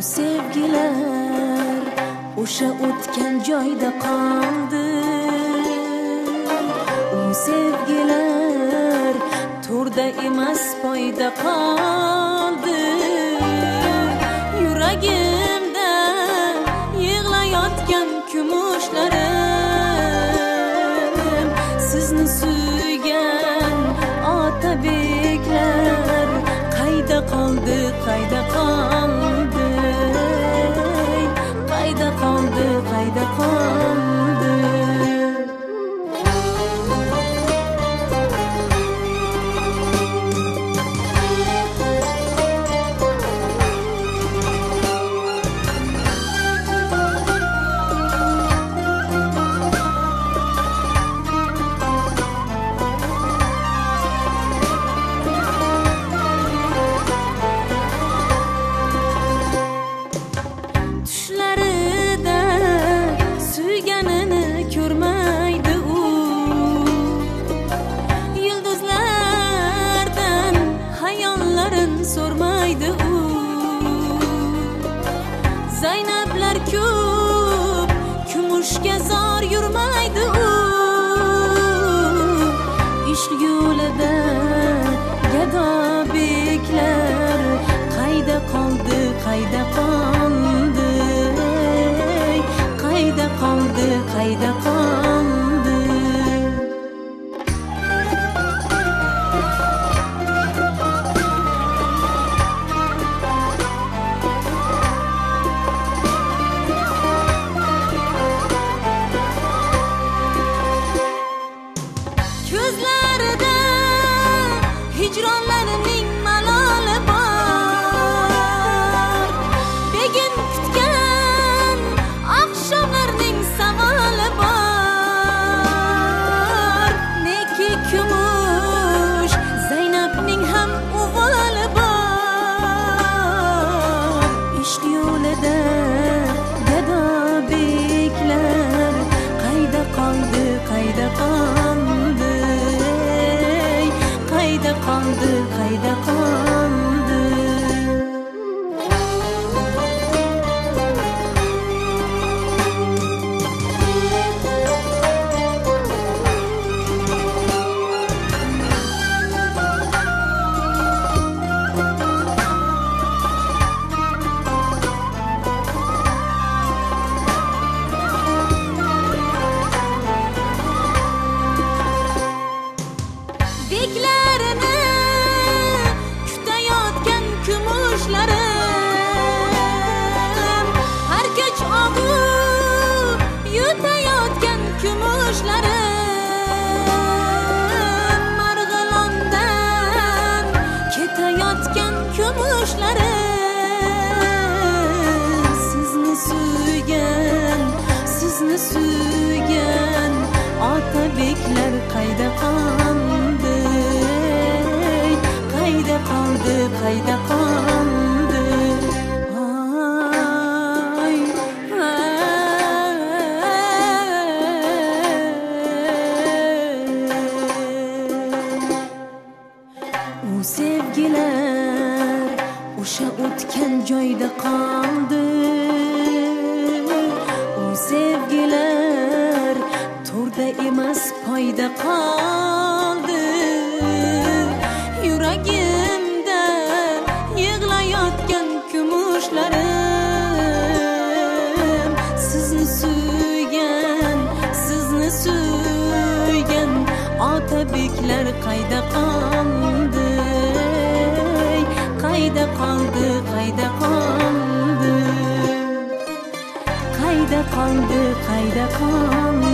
sevgilar o'sha o'tgan joyda qoldi. U sevgilar to'rda emas poyda qoldi. Yuragimda yig'layotgan kumushlarim, sizni suygan otabeklar qayda qoldi, qayda qoldi, qayda qoldi, qayda qoldi. Sormaydı u Zaynablar ko'p kumushga zor yurmaydi u ish yo'lida gado beklar qayda qoldi, qayda qoldi, qayda qoldi, qayda qoldi. Ko'zlarida hijronlarining maloli bor, begim kutgan oqshomlarning savoli bor. Neki kumush Zaynabning ham o'g'li bor. Ish yo'lida gado beklar qayda qoldi, qayda qoldi, qayda qoldi, qayda qoldi. Beklarini kutayotgan kumushlarim, har kech og'u yutayotgan kumushlarim, Marg'ilondan ketayotgan kumushlarim, sizni suygan, sizni suygan otabeklar qayda qoldi, qayda qoldi, qayda qoldi. Ay, u sevgilar o'sha o'tgan joyda qoldi. U sevgilar to'rda emas poyda qoldi. Yuragimda yig'layotgan kumushlarim, sizni suygan, sizni suygan otabeklar qayda qoldi, qayda qoldi, qayda qoldi, qayda qoldi, qayda qoldi.